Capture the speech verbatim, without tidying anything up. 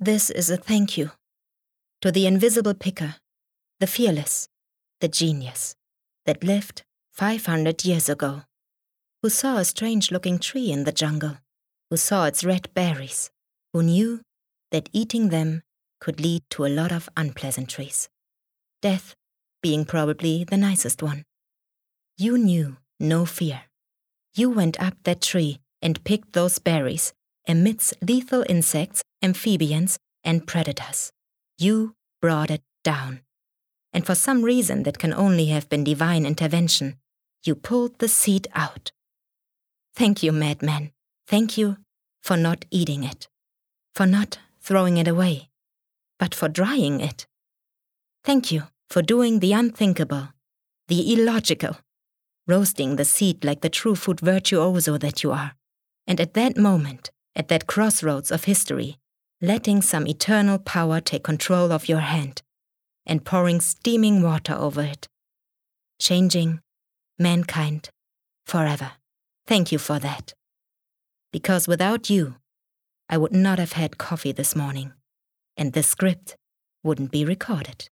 This is a thank you to the invisible picker, the fearless, the genius that lived five hundred years ago, who saw a strange-looking tree in the jungle, who saw its red berries, who knew that eating them could lead to a lot of unpleasantries, death being probably the nicest one. You knew no fear. You went up that tree and picked those berries amidst lethal insects, amphibians, and predators. You brought it down. And for some reason that can only have been divine intervention, you pulled the seed out. Thank you, madman. Thank you for not eating it, for not throwing it away, but for drying it. Thank you for doing the unthinkable, the illogical, roasting the seed like the true food virtuoso that you are, and at that moment, at that crossroads of history, letting some eternal power take control of your hand and pouring steaming water over it, changing mankind forever. Thank you for that. Because without you, I would not have had coffee this morning, and this script wouldn't be recorded.